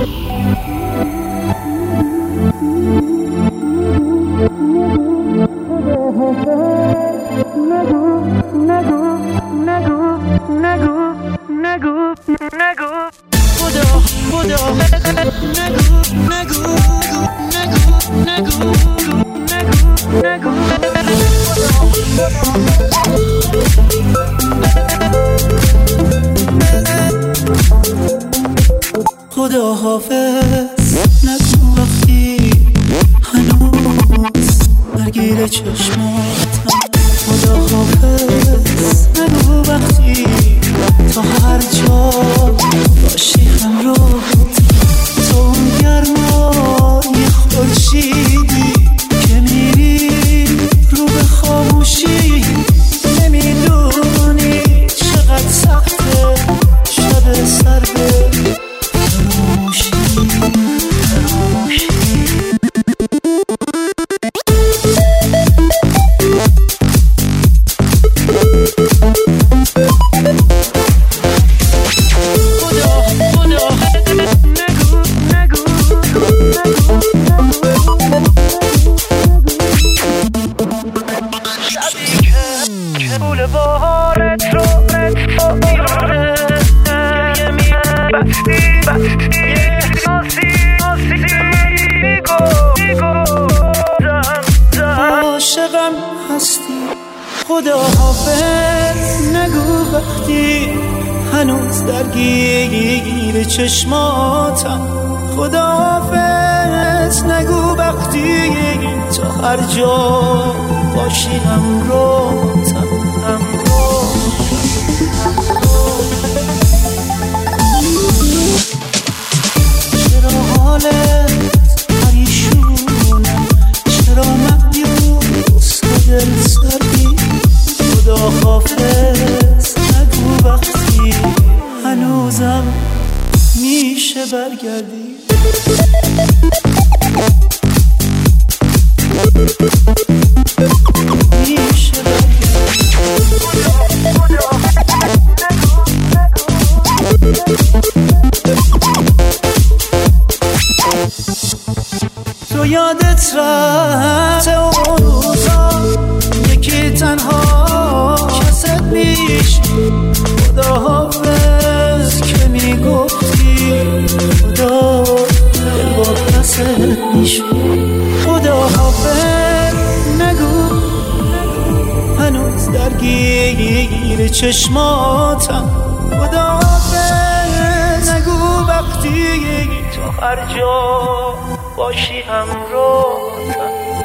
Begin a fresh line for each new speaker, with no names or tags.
خدا حافظ نگو وقتی هنوز درگیر چشماتم. خدا حافظ نگو وقتی تا هر جا باشی همراهت. تو اون گرمای خورشیدی که میری رو به خاموشی. نمیدونی چقدر سخته شب سرده عاشقم هستی. خدا حافظ نگو وقتی هنوز درگیر چشماتم. خدا حافظ نگو وقتی تا هر جا باشی همراهتم. چرا حالت پریشونه؟ چرا مبیوس و دل سردی؟ خدا حافظ نگو وقتی هنوزم میشه برگردی. میشه تو یادت رفته اون روزا یکی تنها کست میش. خدا حافظ که میگفتی خدا دل با کست میش. خدا حافظ نگو هنوز درگیر چشماتم. خدا حافظ نگو وقتی تو هر جا باشی همراهتم.